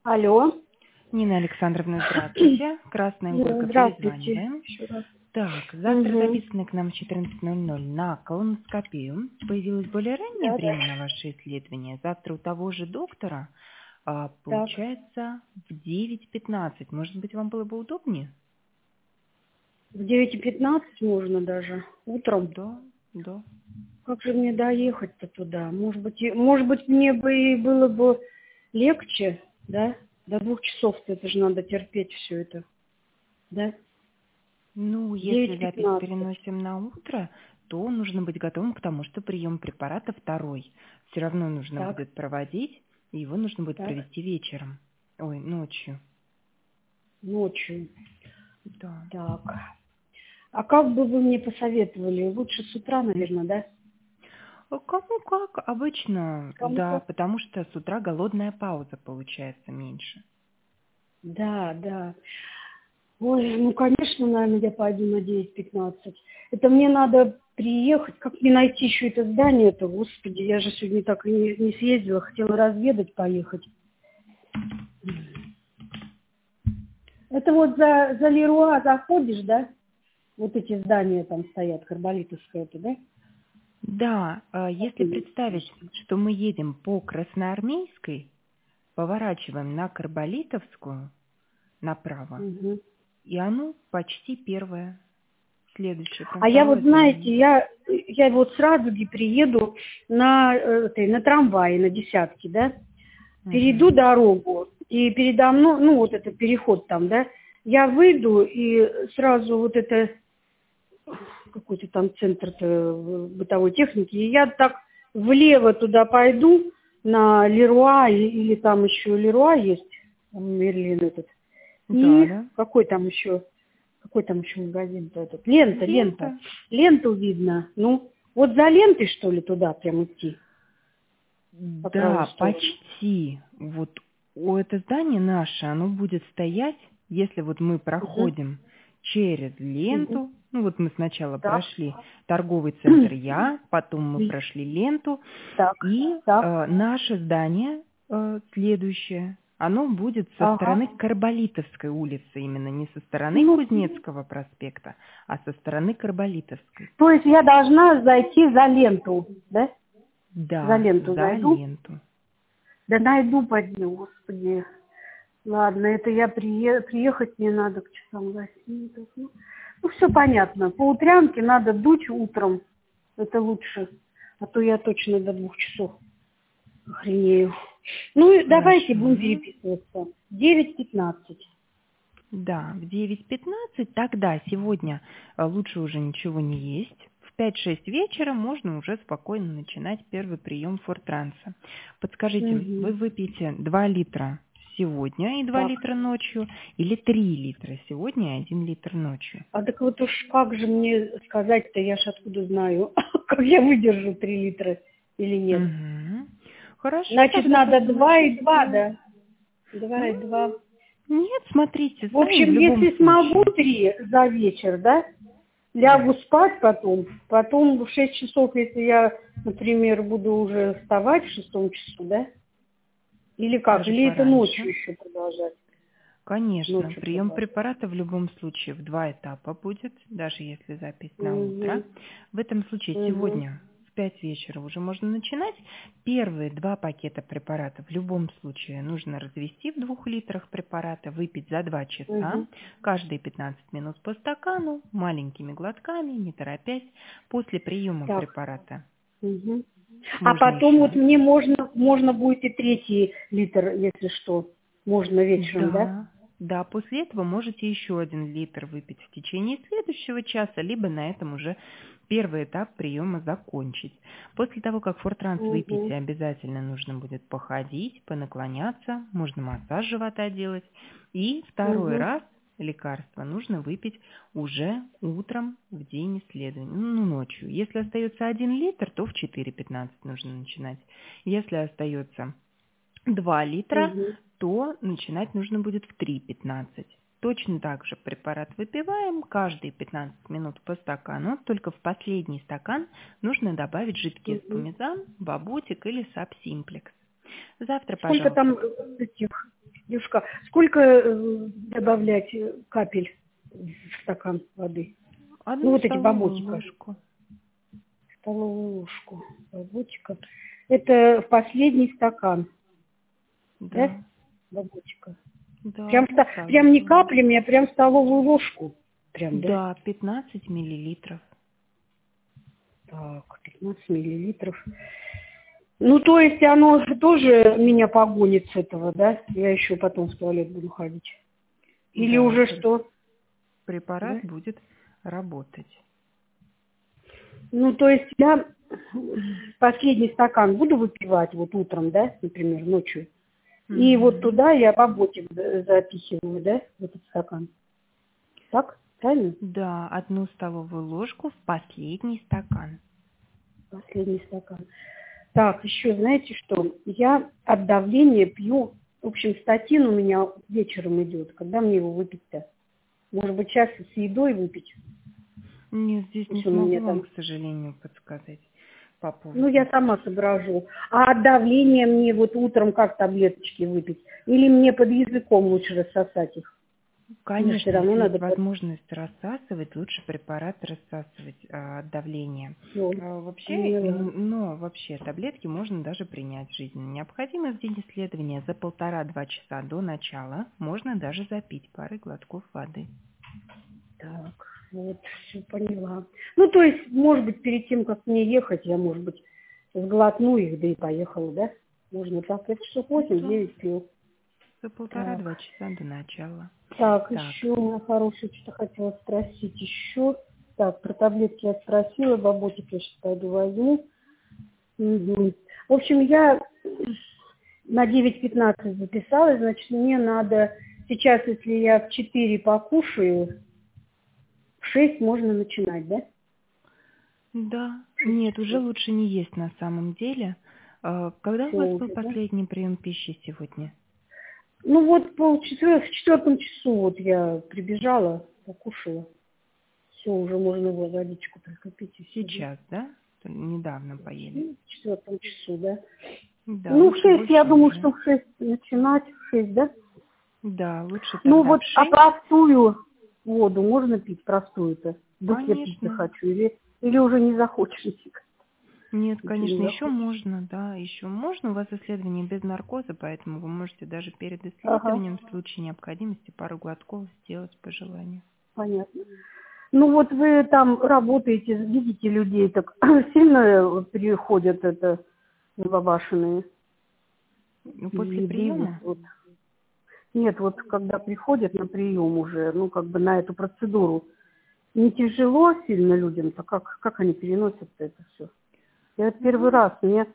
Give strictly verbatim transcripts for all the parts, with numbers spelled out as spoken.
Алло. Нина Александровна, здравствуйте. Красная Горка, Здравствуйте. перезваниваем. Еще раз. Так, завтра Угу. записаны к нам в четырнадцать ноль ноль на колоноскопию. Появилось более раннее Да, время на да. ваше исследование. Завтра у того же доктора, а, Так. получается, в девять пятнадцать. Может быть, вам было бы удобнее? В девять пятнадцать можно даже. Утром. Да, да. Как же мне доехать-то туда? Может быть, и- может быть, мне бы и было бы легче, да? До двух часов-то это же надо терпеть все это. Да? Ну, если девять запись пятнадцать. переносим на утро, то нужно быть готовым к тому, что прием препарата второй. Все равно нужно Так, будет проводить, и его нужно будет так. провести вечером. Ой, ночью. Ночью. Да. Так. А как бы вы мне посоветовали? Лучше с утра, наверное, да? А кому как? Обычно, да, Кому-то? потому что с утра голодная пауза получается меньше. Да, да. Ой, ну, конечно, наверное, я пойду на девять пятнадцать. Это мне надо приехать, как мне найти еще это здание-то, господи, я же сегодня так и не, не съездила, хотела разведать, поехать. Это вот за, за Леруа заходишь, да? Вот эти здания там стоят, Карболитовское это, да? Да, а если представить, что мы едем по Красноармейской, поворачиваем на Карболитовскую направо, Угу. и оно почти первое, следующее, прям А я второе вот, здание. знаете, я, я вот с Радуги приеду на, э, этой, на трамвае, на десятке, да? Перейду Угу. дорогу, и передо мной, ну, вот этот переход там, да, я выйду, и сразу вот это, какой-то там центр бытовой техники, и я так влево туда пойду, на Леруа, и- или там еще Леруа есть, там Мерлин этот, Да, и да. какой там еще, какой там еще магазин-то этот, лента, лента, Лента. ленту видно, ну, вот за лентой, что ли, туда прям идти, по правую Да, сторону? почти. Вот у это здание наше, оно будет стоять, если вот мы Угу, проходим через угу. ленту, ну вот мы сначала Так. прошли торговый центр Я, потом мы прошли ленту, Так, и так, э, наше здание э, следующее, оно будет со стороны ага. Карболитовской улицы, именно не со стороны Ну, Кузнецкого проспекта, а со стороны Карболитовской. то есть я должна зайти за ленту, да? За Да, ленту за зайду? ленту. Да найду под нее, господи. Ладно, это я прие... приехать мне надо к часам восьми. так, Ну, ну все понятно. По утрянке надо дуть утром. Это лучше. А то я точно до двух часов охренею. Ну, и давайте будем Хорошо. переписываться. девять пятнадцать. Да, в девять пятнадцать, тогда сегодня э, лучше уже ничего не есть. В пять-шесть вечера можно уже спокойно начинать первый прием фортранса. Подскажите, Угу. вы выпьете два литра сегодня и два Так. литра ночью, или три литра сегодня и один литр ночью? А так вот уж как же мне сказать-то, я ж откуда знаю, как я выдержу три литра или нет. Угу. Хорошо, Значит, тогда надо два и два, посмотрите. да? Два и два. М, Нет, смотрите В сами в общем, любом если смогу случае. три за вечер, да, Да. лягу спать потом, потом в шесть часов, если я, например, буду уже вставать в шестом часу, да? Или как? Даже Или это ночью пораньше. еще продолжать? Конечно, Ночью прием продолжать. препарата в любом случае в два этапа будет, даже если запись на утро. Угу. В этом случае Угу. сегодня в пять вечера уже можно начинать. Первые два пакета препарата в любом случае нужно развести в двух литрах препарата, выпить за два часа, Угу. каждые пятнадцать минут по стакану, маленькими глотками, не торопясь. После приема Так. препарата Угу. А можно потом еще вот раз. мне можно, можно будет и третий литр, если что. Можно вечером, да? Да, да, после этого можете еще один литр выпить в течение следующего часа, либо на этом уже первый этап приема закончить. После того, как фортранс Угу. выпьете, обязательно нужно будет походить, понаклоняться, можно массаж живота делать. И второй Угу. раз лекарство нужно выпить уже утром в день исследования, ну, ночью. Если остается один литр, то в четыре пятнадцать нужно начинать. Если остается два литра, Угу. то начинать нужно будет в три пятнадцать. Точно так же препарат выпиваем каждые пятнадцать минут по стакану, только в последний стакан нужно добавить жидкий Угу. спумизан, бабутик или сапсимплекс. Завтра, Сколько там пожалуйста, этих сколько э, добавлять э, капель в стакан воды? Одну Ну, вот эти столовую баботика. ложку. Столовую ложку баботика. Это в последний стакан, да? Да. Баботика. Да, Прям, одну ста- прям не столовую. каплями, а прям столовую ложку. Прям, да? Да, пятнадцать миллилитров. Так, пятнадцать миллилитров. Ну, то есть оно тоже меня погонит с этого, да? Я еще потом в туалет буду ходить. Или Да, уже пр- что? препарат Да? будет работать. Ну, то есть я последний стакан буду выпивать вот утром, да, например, ночью. И вот Мгм. туда я баботик запихиваю, да, в этот стакан. Так? Правильно? Да, одну столовую ложку в последний стакан. Последний стакан. Так, еще знаете что? Я от давления пью, в общем, статин у меня вечером идет. Когда мне его выпить-то? Может быть, сейчас с едой выпить? Нет, здесь не Если он у смогу меня вам, там... к сожалению, подсказать по Ну, я поводу. сама соображу. А от давления мне вот утром как таблеточки выпить? Или мне под языком лучше рассосать их? Мне все Конечно, равно если есть надо... под- возможность рассасывать, лучше препарат рассасывать а, от давления. Всё, А, Вообще, поняла. н- но вообще таблетки можно даже принять жизненно. Необходимо в день исследования за полтора-два часа до начала можно даже запить парой глотков воды. Так, вот, все поняла. Ну, то есть, может быть, перед тем, как мне ехать, я, может быть, сглотну их, да и поехала, да? Можно так. Это часов Да, восемь-девять пил. за Так, полтора-два часа до начала. так, Так, еще, моя хорошая, что хотела спросить еще. Так, про таблетки я спросила, баботик я сейчас пойду возьму. Мгм. В общем, я на девять пятнадцать записалась, значит, мне надо сейчас, если я в четыре покушаю, в шесть можно начинать, да? да, В шесть нет, уже часов. лучше не есть на самом деле. А, Когда у Все вас был уже, да? последний прием пищи сегодня? Ну вот полчетвер- в четвертом часу вот я прибежала, покушала. Все, уже можно было водичку только пить и все. Сейчас, да? Недавно поели. Ну, в четвертом часу, да. Да, Ну, в лучше шесть, я больше думаю, уже. что в шесть начинать, в шесть, да? Да, лучше Ну тогда вот, в а шесть. простую воду можно пить, простую-то? Вдруг я пить Конечно. захочу, или, или уже не захочешь нифига? Нет, Ничего не конечно, еще захочешь. можно, да, еще можно. У вас исследование без наркоза, поэтому вы можете даже перед Ага, исследованием в случае необходимости пару глотков сделать по желанию. понятно. Ну вот вы там работаете, видите людей, так сильно переходят это забабашенные Ну, после или близость, приема? вот. Нет, вот когда приходят на прием уже, ну как бы на эту процедуру, не тяжело сильно людям-то, как, как они переносят это все? Я вот первый Ну, раз, мне,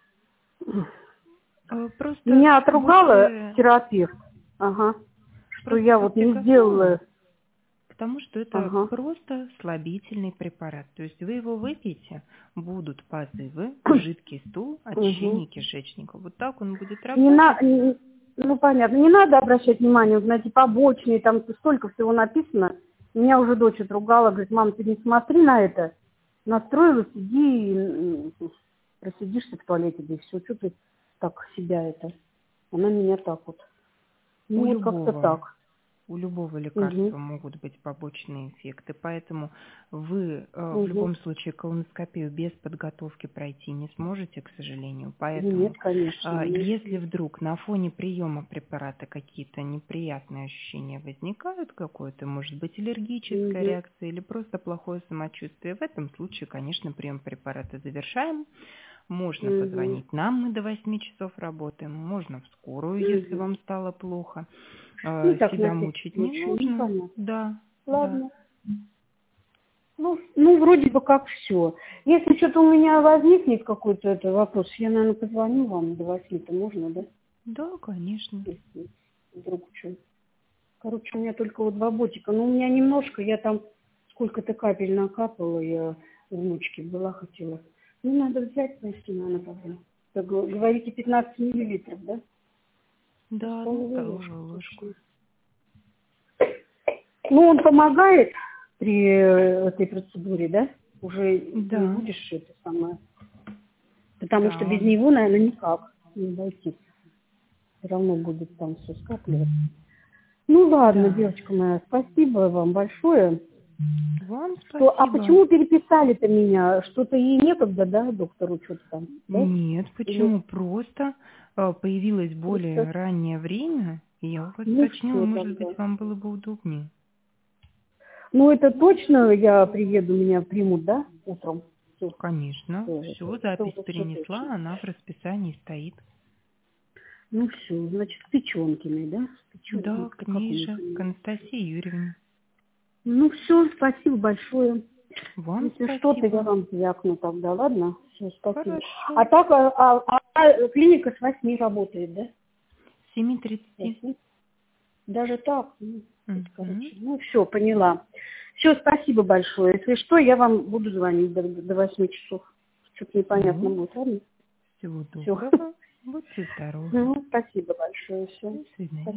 э, просто меня отругала будьте, терапевт, ага, что просто я вот будьте не готовы. сделала, Потому что это ага. просто слабительный препарат. То есть вы его выпьете, будут позывы, жидкий стул, Угу. очищение кишечника. Вот так он будет Не на, работать. не- ну понятно, не надо обращать внимание вот на эти побочные, там столько всего написано. Меня уже дочь отругала, говорит, мам, ты не смотри на это, настроилась, иди и м, просидишься в туалете, да и все, что ты так себя это. Она меня так вот. У Ну вот как-то любого так. У любого Угу. лекарства могут быть побочные эффекты, поэтому вы э, в Угу. любом случае колоноскопию без подготовки пройти не сможете, к сожалению. Нет, Поэтому, конечно, э, нет. если вдруг на фоне приема препарата какие-то неприятные ощущения возникают, какое-то, может быть, аллергическая Угу. реакция или просто плохое самочувствие, в этом случае, конечно, прием препарата завершаем. Можно Угу. позвонить нам, мы до восьми часов работаем, можно в скорую, если Угу. вам стало плохо. Ну Э, так, на Себя всякий мучить не случай, ну нужно. понятно. Да, да. Ладно. Ну, ну, вроде бы как все. Если что-то у меня возникнет какой-то это вопрос, я, наверное, позвоню вам до восьми-то можно, да? Да, конечно. Если вдруг что. Короче, у меня только вот два ботика. Но у меня немножко, я там сколько-то капель накапала, я у внучки была, хотела. Ну, надо взять, если наверное, тогда. Так, г- говорите, пятнадцать миллилитров, да? Ну, Да, одну столовую ложку столовую ложку. точно. Ну, он помогает при э, этой процедуре, да? Уже не Да, будешь это самое. Потому да, что без он. него, наверное, никак не обойтись. Все равно будет там все скапливаться. Ну ладно, Да. девочка моя, спасибо вам большое. Вам спасибо. Что, а почему переписали-то меня? Что-то ей некогда, да, доктору что-то там? Да? Нет, почему? Или Просто э, появилось более просто... раннее время, и я у вас Ну уточнила, все может тогда. быть, вам было бы удобнее. Ну это точно я приеду, меня примут, да, утром? Всё. Конечно, Всё, все, это, это запись уже все точно. перенесла, она в расписании стоит. Ну все, значит, с Печенкиной, да? С Печенкиной, Да, как к как ней у них же, к имя? Анастасии Юрьевне. Ну все, спасибо большое. Вам Если что-то, я спасибо. вам звякну тогда, ладно? Все, спасибо. А Хорошо. так, а, а- а клиника с восьми работает, да? С семи С тридцати. восьми? Даже так? Ну, это, Мгм. короче, ну все, поняла. Все, спасибо большое. Если что, я вам буду звонить до, до восьми часов. Что-то непонятно Все. будет, ладно? Всего Все. доброго. Будьте здоровы. Ну, спасибо большое. Все. До свидания.